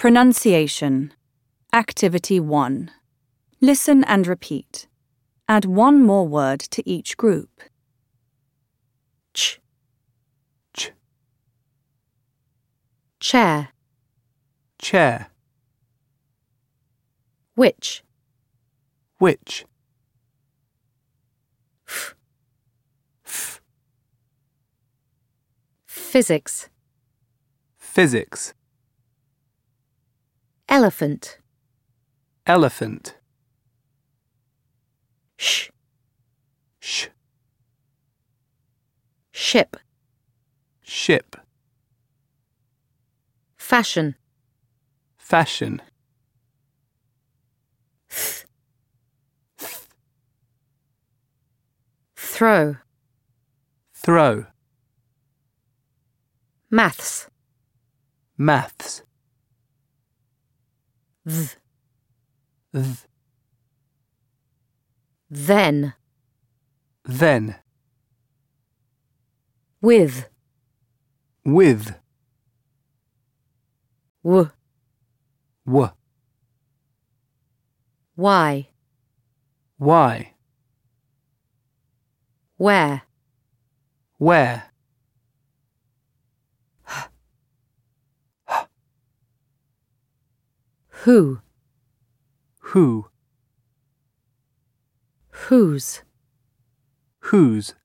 Pronunciation. Activity 1. Listen and repeat. Add one more word to each group. Ch, ch, chair, chair, which, which, f, f, physics, physics, elephant, elephant, sh, sh, ship, ship, fashion, fashion, th, throw, throw, maths, maths, th, th, then, then, with, with, w, w, why, why, where, where, who, who, whose, whose,